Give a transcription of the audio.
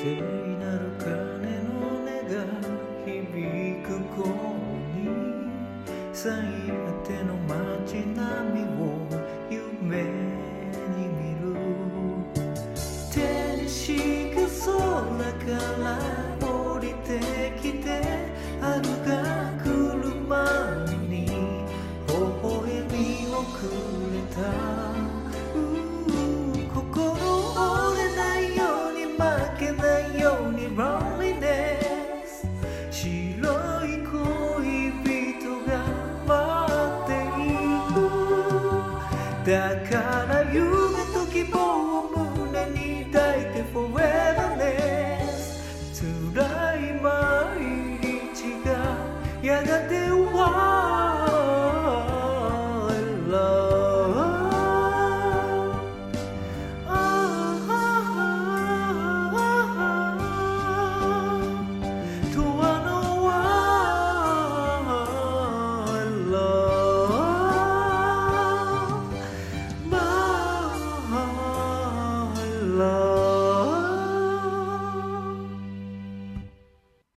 聖なる鐘の音が響く頃に最果ての街並みを夢に見る。手にしく空から降りてきて春が来る前に微笑みをくれた。心折れないように負けないように Loneliness 白い恋人が待っている。だから